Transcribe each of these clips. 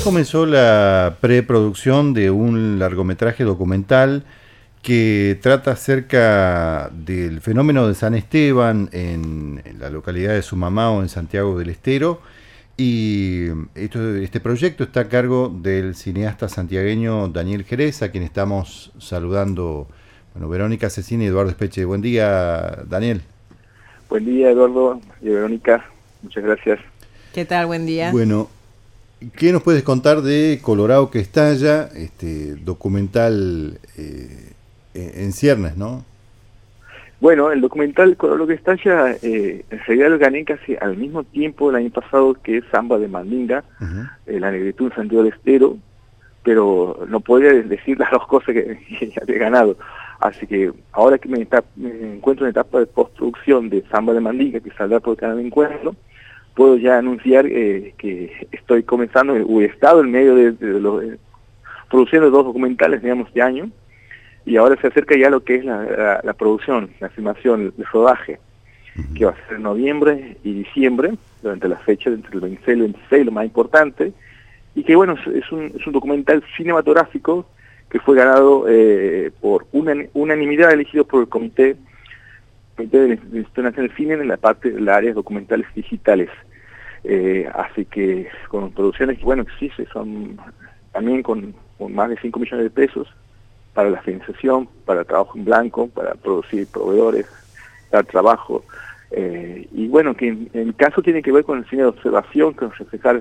Comenzó la preproducción de un largometraje documental que trata acerca del fenómeno de San Esteban en la localidad de Sumamao, en Santiago del Estero. Y este proyecto está a cargo del cineasta santiagueño Daniel Jerez, a quien estamos saludando. Bueno, Verónica Cecina y Eduardo Espeche. Buen día, Daniel. Buen día, Eduardo y Verónica. Muchas gracias. ¿Qué tal? Buen día. Bueno, ¿qué nos puedes contar de Colorado que estalla, este documental en ciernes, no? Bueno, el documental Colorado que estalla, en realidad lo gané casi al mismo tiempo el año pasado que Samba de Mandinga, la negritud en Santiago del Estero, pero no podía decir las dos cosas que había ganado. Así que ahora que me encuentro en etapa de postproducción de Samba de Mandinga, que saldrá por el canal de Encuentro, puedo ya anunciar que estoy comenzando, o he estado en medio de produciendo dos documentales, digamos, de año, y ahora se acerca ya lo que es la producción, la filmación, el rodaje, que va a ser en noviembre y diciembre, durante la fecha entre el 26 y el 26, lo más importante, y que bueno, es un documental cinematográfico que fue ganado por unanimidad, elegido por el Comité del Instituto Nacional del Cine en la parte de las áreas documentales digitales. Así que con producciones que, bueno, sí, son también con más de 5 millones de pesos para la financiación, para trabajo en blanco, para producir proveedores, dar trabajo. Y bueno, que en el caso tiene que ver con el cine de observación, con reflejar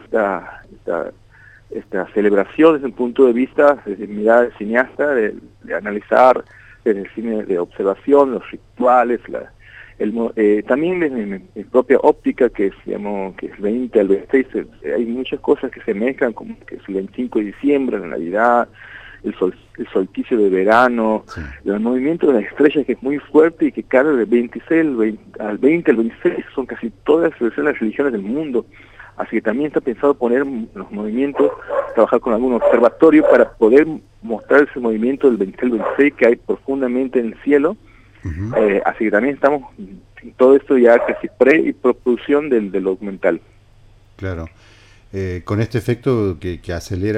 esta celebración desde el punto de vista, desde mirada de cineasta, de analizar desde el cine de observación, los rituales, también desde mi propia óptica, que es, digamos, que es 20 al 26, hay muchas cosas que se mezclan, como que es el 25 de diciembre, la Navidad, el solsticio de verano, sí, el movimiento de las estrellas, que es muy fuerte y que cada del 26 al 20 al 26 son casi todas las religiones del mundo. Así que también está pensado poner los movimientos, trabajar con algún observatorio para poder mostrar ese movimiento del 20 al 26 que hay profundamente en el cielo. Así que también estamos en todo esto ya casi pre y producción del documental. Claro. Con este efecto que acelera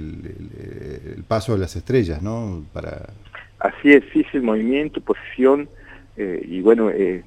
el paso de las estrellas, ¿no? Así es, sí, el movimiento, posición, y bueno,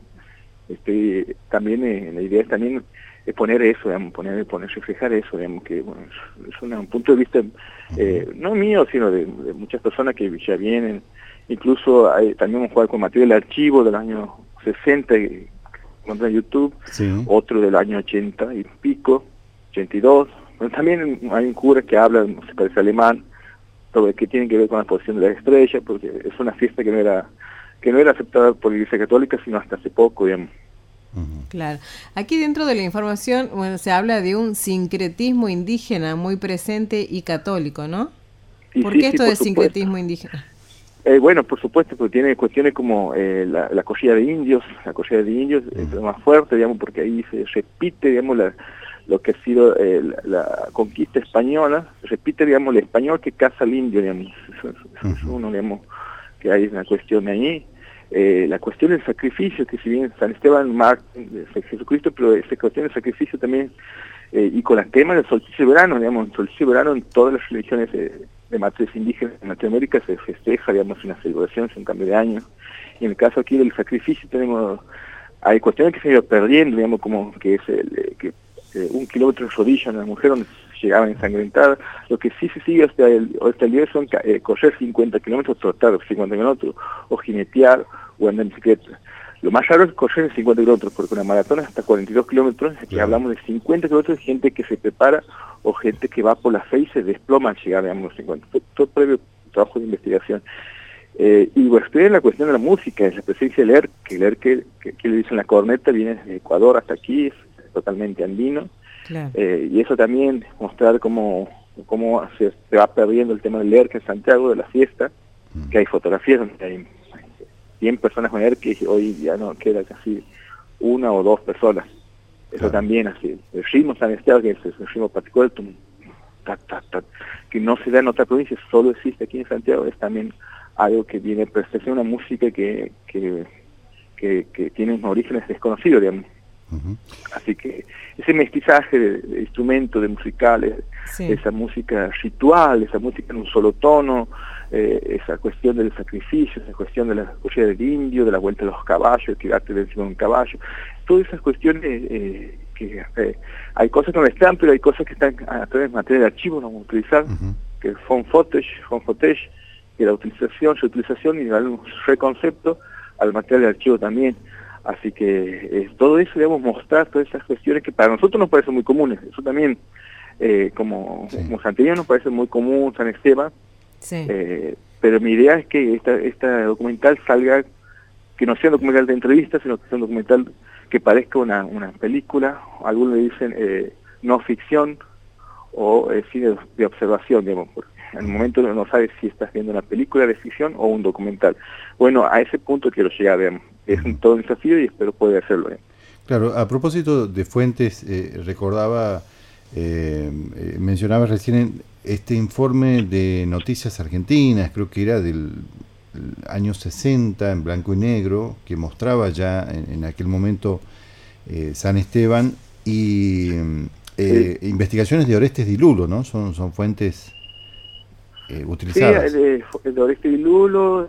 también la idea es también poner eso, digamos, reflejar eso, digamos, que bueno, es un punto de vista no mío, sino de muchas personas que ya vienen. Incluso también vamos a jugar con material de archivo del año 60 que encuentra en YouTube, sí, otro del año 80 y pico, 82. Pero también hay un cura que habla, se parece alemán, sobre que tiene que ver con la posición de la estrella, porque es una fiesta que no era aceptada por la Iglesia Católica sino hasta hace poco, digamos. Claro. Aquí dentro de la información, bueno, se habla de un sincretismo indígena muy presente y católico, ¿no? ¿Por qué esto de sincretismo indígena? Bueno, por supuesto, porque tiene cuestiones como la corrida de indios. La corrida de indios es lo más fuerte, digamos, porque ahí se repite, digamos, lo que ha sido la conquista española, se repite, digamos, el español que caza al indio, digamos. Eso es uno, digamos, que hay una cuestión ahí. La cuestión del sacrificio, que si bien San Esteban marca Jesucristo, pero esa cuestión del sacrificio también, y con el tema del solsticio de verano, digamos, el solsticio de verano en todas las religiones de matriz indígena en Latinoamérica se festeja, digamos, una celebración, es un cambio de año. Y en el caso aquí del sacrificio hay cuestiones que se han ido perdiendo, digamos, como que es que 1 kilómetro de rodilla en la mujer donde llegaban ensangrentada. Lo que sí se sigue hasta el día son correr 50 kilómetros, trotar 50 kilómetros, o jinetear, o andar en bicicleta. Lo más raro es correr en 50 kilómetros, porque una maratón es hasta 42 kilómetros, aquí hablamos de 50 kilómetros de gente que se prepara, o gente que va por la fe y se desploma al llegar, digamos, 50. Todo previo trabajo de investigación. Y bueno, estoy en la cuestión de la música, es la presencia del ERC, que le dicen la corneta, viene de Ecuador hasta aquí, es totalmente andino. Claro. Y eso también mostrar cómo se va perdiendo el tema del ERC en Santiago, de la fiesta, que hay fotografías donde hay 100 personas con ERC y hoy ya no queda casi 1 o 2 personas. Eso claro. También así. El ritmo San Esteban, que es un ritmo particular, que no se da en otra provincia, solo existe aquí en Santiago, es también algo que viene a una música que tiene unos orígenes desconocidos, digamos. Así que ese mestizaje de instrumentos, de musicales, esa música ritual, esa música en un solo tono, esa cuestión del sacrificio, esa cuestión de la corrida del indio, de la vuelta de los caballos, tirarte de encima de un caballo, todas esas cuestiones que hay cosas que no están, pero hay cosas que están a través de material de archivo, no vamos a utilizar, que es phone footage, que la utilización, reutilización y darle un reconcepto al material de archivo también. Así que todo eso debemos mostrar, todas esas cuestiones que para nosotros nos parecen muy comunes. Eso también, como santiagueño nos parece muy común, San Esteban, pero mi idea es que esta documental salga, que no sea un documental de entrevistas, sino que sea un documental que parezca una película, algunos le dicen no ficción, o cine de observación, digamos, porque en el momento no sabes si estás viendo una película de ficción o un documental. Bueno, a ese punto quiero llegar, digamos. Es todo un desafío y espero poder hacerlo. Claro, a propósito de fuentes, recordaba, mencionaba recién este informe de Noticias Argentinas, creo que era del año 60, en blanco y negro, que mostraba ya en aquel momento San Esteban, y investigaciones de Orestes Di Lulo, ¿no? Son fuentes utilizadas. Sí, de Orestes Di Lulo,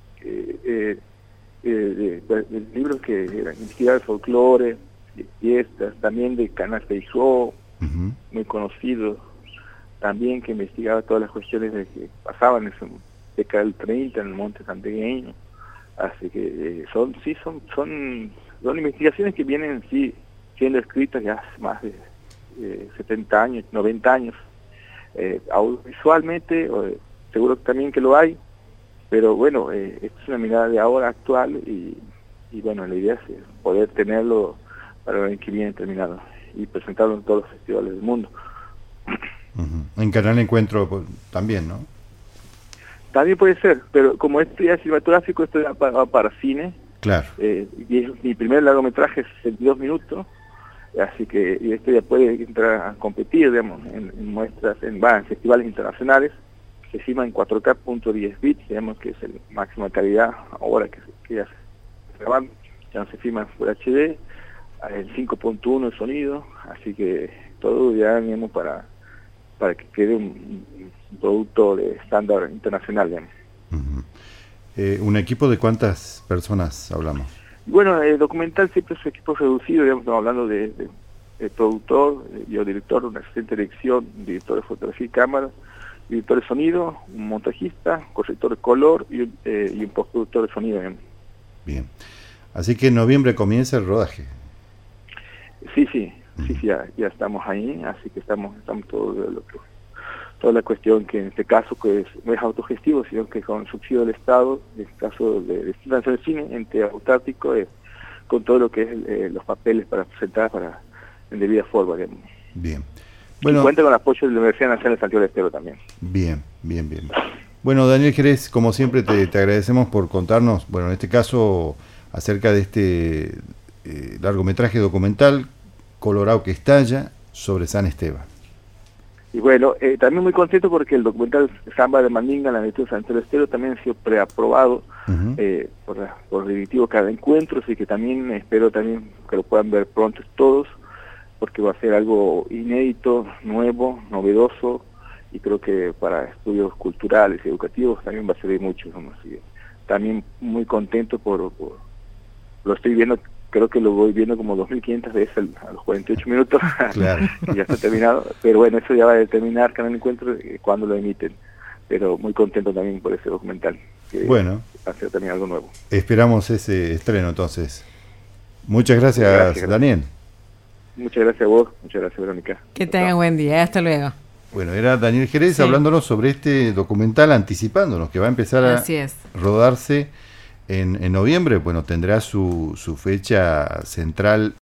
de libros que investigaban folclore, de fiestas, también de Canal Feijó, muy conocido, también que investigaba todas las cuestiones de que pasaban en esa década del 30 en el monte santiagueño. Así que son investigaciones que vienen siendo escritas ya hace más de 70 años, 90 años. Audiovisualmente, seguro también que lo hay, pero bueno, esta es una mirada de ahora actual y bueno, la idea es poder tenerlo para el año que viene terminado y presentarlo en todos los festivales del mundo. En Canal Encuentro también, ¿no? También puede ser, pero como esto ya es cinematográfico, esto ya para cine. Claro. Y mi primer largometraje es 62 minutos, así que y esto ya puede entrar a competir, digamos, en muestras, en festivales internacionales. Se filma en 4K.10 bits, digamos que es el máximo de calidad ahora que ya se grabando, ya no se filma en Full HD, el 5.1 de sonido, así que todo ya digamos para que quede un producto de estándar internacional, digamos. ¿Un equipo de cuántas personas hablamos? Bueno, el documental siempre es un equipo reducido, digamos, estamos hablando de productor, yo director, un asistente de dirección, un director de fotografía y cámara, director de sonido, un montajista, corrector de color y un postproductor de sonido. Bien. Así que en noviembre comienza el rodaje. Sí, ya estamos ahí, así que estamos toda la cuestión que en este caso pues, no es autogestivo, sino que con subsidio del Estado, en este caso de Fundación del Cine, ente autárquico, con todo lo que es los papeles para presentar en debida forma. Digamos. Bien. Bueno, y cuenta con el apoyo de la Universidad Nacional de Santiago del Estero también. Bien. Bueno, Daniel Jerez, como siempre te agradecemos por contarnos, bueno, en este caso, acerca de este largometraje documental, Colorado que estalla, sobre San Esteban. Y bueno, también muy contento porque el documental Samba de Mandinga, la Universidad de Santiago del Estero, también ha sido preaprobado por el directivo Cada Encuentro, así que también espero también que lo puedan ver pronto todos, porque va a ser algo inédito, nuevo, novedoso, y creo que para estudios culturales y educativos también va a servir mucho. Así que también muy contento lo estoy viendo, creo que lo voy viendo como 2.500 veces a los 48 minutos, claro. Y ya está terminado, pero bueno, eso ya va a determinar Canal Encuentro cuando lo emiten, pero muy contento también por ese documental, que va a ser también algo nuevo. Esperamos ese estreno entonces. Muchas gracias. Daniel. Muchas gracias a vos, muchas gracias Verónica. Que tengan buen día, hasta luego. Bueno, era Daniel Jerez hablándonos sobre este documental, anticipándonos que va a empezar a rodarse en noviembre. Bueno, tendrá su fecha central